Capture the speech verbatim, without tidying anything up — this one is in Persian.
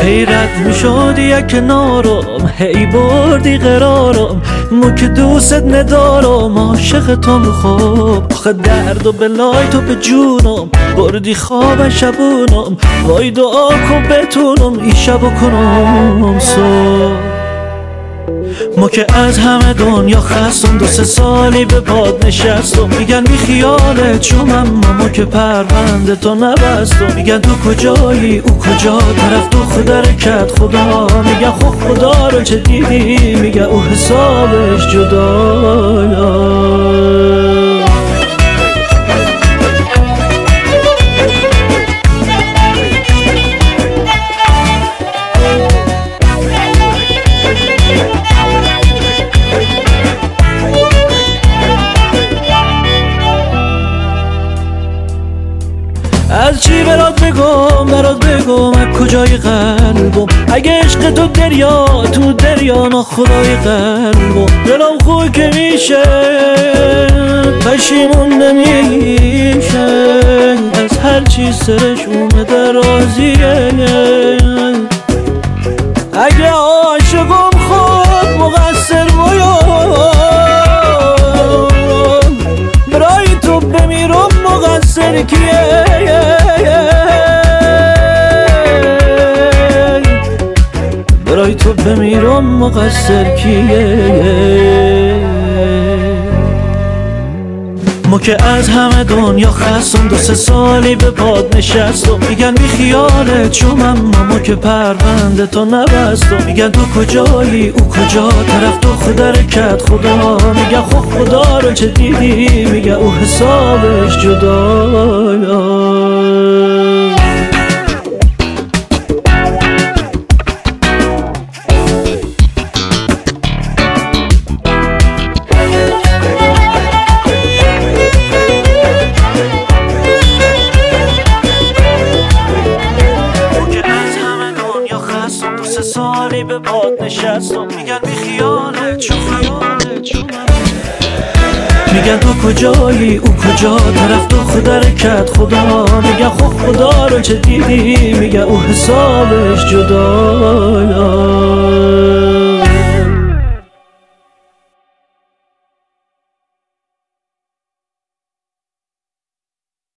هی رد میشدی یک کنارم، هی بردی قرارم، مو که دوست ندارم، عاشق تو خوب. آخه درد و بلای تو به جونم، بردی خواب شبونم، وای دعا کن بتونم این شبو کنم صبح. ما که از همه دنیا خستم، دو سه سالی به باد نشستم، میگن بی خیالت شم، اما ما که پرونده تو نبستم. میگن تو کجایی او کجا، طرف تو خود رکت خدا، میگن خب خدا رو چه دیدی، میگن او حسابش جدا. از چی برات بگم برات بگم از کجای قلبم، اگه عشق تو دریا تو دریا ناخدای قلبم. دلم خوی که میشه پشیمون نمیشه، از هر چی سرش اومده راضیه. اگه عاشقم خود مقصر باید، برای تو بمیرم مقصر کیه؟ برای تو بمیرم مقصر کیه؟ ما که از همه دنیا خستم، دو سه سالی به باد نشستم، میگن بی خیالت شم، اما ما که پرونده تو نبستم. میگن تو کجایی او کجا، طرف تو خود رکت خدا، میگن خب خدا رو چه دیدی، میگن او حسابش جدا. سالی به باد نشستم، میگن بی خیالت شو خیالت شو. میگن تو کجایی او کجا، طرف تو خود رکت خدا، میگن خب خدا رو چه دیدی، میگن او حسابش جدا.